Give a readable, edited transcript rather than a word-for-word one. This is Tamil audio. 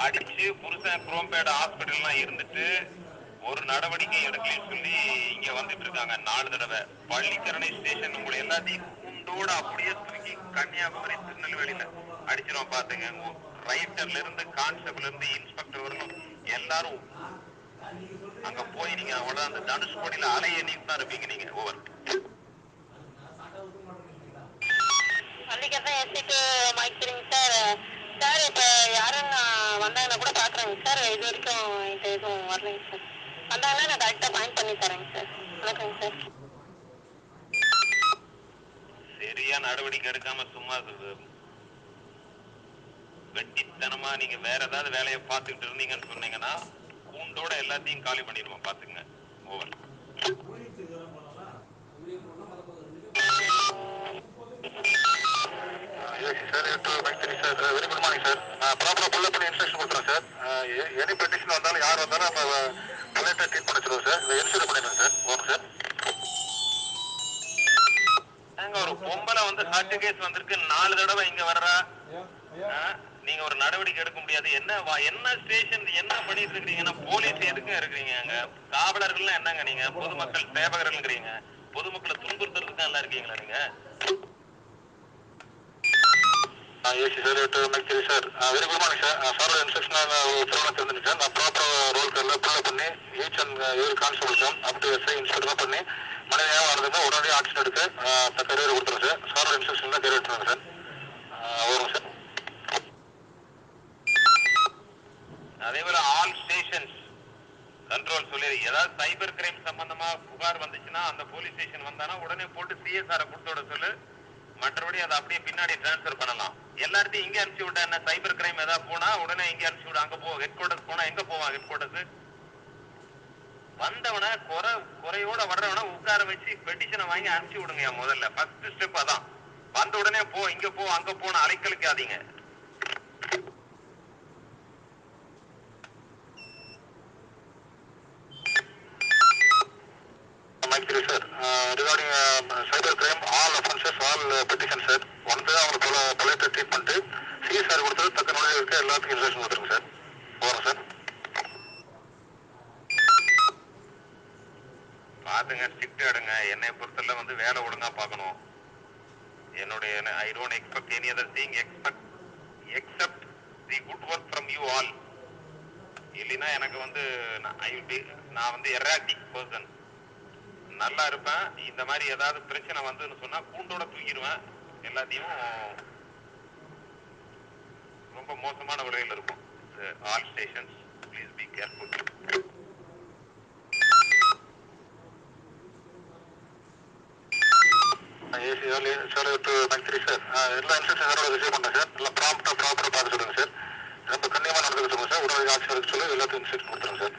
அடிச்சு புருஷன் குரோம்பேட் ஹாஸ்பிட்டல்லாம் இருந்துட்டு ஒரு நடவடிக்கை எடுக்கலன்னு சொல்லி இங்க வந்துட்டு இருக்காங்க 4 தடவை. பள்ளிக்கரணை ஸ்டேஷன் உங்களை எல்லாத்தையும் கூண்டோட அப்படியே தூக்கி கன்னியாகுமரி திருநெல்வேலியில அடிச்சிருவோம் பாத்துங்க. ரைட்டர்ல இருந்து கான்ஸ்டபிள்ல இருந்து இன்ஸ்பெக்டர் வரணும் எல்லாரும் அங்க போய் நீங்க அவ்வளவு அந்த தனுஷ்கோடியில அலைய நீங்க தான் இருப்பீங்க நீங்க. ஓவர். பள்ளிக்கரணை எஸ்டிக்கு மைக்கிறீங்க சார். சார் இப்போ யாரும் வந்தாங்கன்னா கூட பார்க்குறேங்க சார். இது வரைக்கும் இது எதுவும் வரலைங்க சார். வந்தாங்கன்னா நான் கரெக்டாக பாயிண்ட் பண்ணி தரேங்க சார். வணக்கங்க சார். சரியா நடவடிக்கை எடுக்காம சும்மா வெட்டித்தனமா நீங்க வேற ஏதாவது வேலையை பார்த்துக்கிட்டு இருந்தீங்கன்னு சொன்னீங்கன்னா கூண்டோட எல்லாத்தையும் காலி பண்ணிடுவோம் பாத்துங்க. Over. Sir sir very good morning sir. ப்ராப்பரா புல் பண்ணி இன்ஸ்ட்ரக்ஷன் கொடுத்துறோம் சார். எனி பெட்டிஷன் வந்தாலும் யார் வந்தாலும் நம்ம பொலைட்டா ட்ரீட் பண்ண வச்சிருவோம் சார். இன்சூர் பண்ணிடுவோம் சார். Okay sir. ஒரு பொம்பளை வந்து ஹார்ட் கேஸ் வந்திருக்கு 4 தடவை இங்க வர்றா. நீங்க ஒரு நடவடிக்கை எடுக்க முடியாது. என்ன ஸ்டேஷன் என்ன பண்ணிட்டு இருக்கீங்கன்னா போலீஸ் எதுக்கு இருக்கிறீங்க? அங்க காவலர்கள் என்னங்க? நீங்க பொதுமக்கள் சேவகர்கள்ங்கிறீங்க. பொதுமக்களை துன்புறுத்துறதுக்கு எல்லாம் இருக்கீங்களா நீங்க? AC sir Maithri sir very good morning sir. சாரோட இன்ஸ்ட்ரக்ஷன் உத்தரவாக தெரிஞ்சுங்க சார். நான் ப்ராப்பராக ரோல் கார்டில் ஃபுல்லாக பண்ணி ஈச் அண்ட் எவ்ரி கான்ஸ்டபிள்ஸும் அப் டு எஸ்ஐ இன்ஸ்பெக்டர் பண்ணி மனிதனாக வரதுங்க உடனடியாக ஆக்ஷன் எடுக்க தக்க அறிவுரை கொடுத்துருங்க சார். சாரோட இன்ஸ்ட்ரக்ஷன் தான் தெரிவிட்டுருங்க சார். வரும் சார். அதே போல ஆல் ஸ்டேஷன்ஸ் கண்ட்ரோல் சொல்லி ஏதாவது சைபர் கிரைம் சம்பந்தமா புகார் வந்துச்சுன்னா அந்த போலீஸ் ஸ்டேஷன் வந்தானா உடனே போட்டு சிஎஸ்ஆரை கொடுத்து விட சொல்லு. மற்றபடி அதை அப்படியே பின்னாடி டிரான்ஸ்பர் பண்ணலாம். எல்லாத்தையும் இங்க அனுப்பிச்சு விட்டா என்ன? சைபர் கிரைம் ஏதாவது போனா உடனே இங்க அனுப்பிச்சு விட. அங்க போ ஹெட் குவார்டர்ஸ் போனா எங்க போவான் ஹெட் குவார்டர்ஸ்? வந்தவன குறையோட வர்றவன உட்கார வச்சு பெட்டிஷனை வாங்கி அனுப்பிச்சு விடுங்க. முதல்ல ஃபர்ஸ்ட் ஸ்டெப் அதான். வந்த உடனே போ இங்க போ அங்க போன அலைக்கழிக்காதீங்க. Sir regarding cyber crime all offences all petition sir வந்து அவங்களுக்கு பொலைட்டா ட்ரீட் பண்ணிட்டு சிஎஸ்ஆர் கொடுத்தது தக்க நுழைவு இருக்க எல்லாத்துக்கும் இன்ஸ்ட்ரக்ஷன் கொடுத்துருங்க சார். வரும் சார். பாத்துங்க ஸ்ட்ரிக்ட் எடுங்க. என்னை பொறுத்தல வந்து வேலை ஒழுங்கா பார்க்கணும். என்னுடைய I don't expect any other thing except the good work from you all. இல்லைன்னா எனக்கு வந்து நான் வந்து எராட்டிக் பர்சன். நல்லா இருப்பேன். இந்த மாதிரி ஏதாவது பிரச்சனை வந்துன்னு சொன்னா கூண்டோட தூக்கிடுவேன். எல்லாத்தையும் ரொம்ப மோசமான விலையில் இருக்கும். All stations please be careful. AC sir Maithri sir எல்லா இன்ஸ்ட்ரக்ஷன் சாரோட ரிசீவ் பண்ணேன் சார். எல்லாம் ப்ராப்பராக பார்க்க சொல்லுங்க சார். ரொம்ப கண்ணியமாக நடந்துக்க சொல்லுங்க சார். உடனடி ஆட்சி எடுக்க சொல்லி எல்லாத்தையும் இன்ஸ்ட்ரக்ஷன் கொடுத்துருங்க சார்.